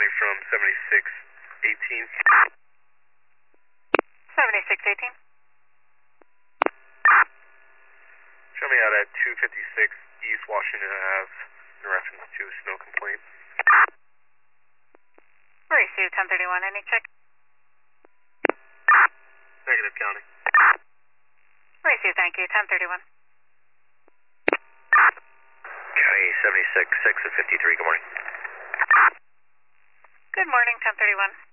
County from 7618. 7618. Show me out at 256 East Washington Ave in reference to a snow complaint. Receive 1031. Any check? Negative, County. Receive, thank you. 1031. County 76, 6 of 53, good morning. Good morning, 1031.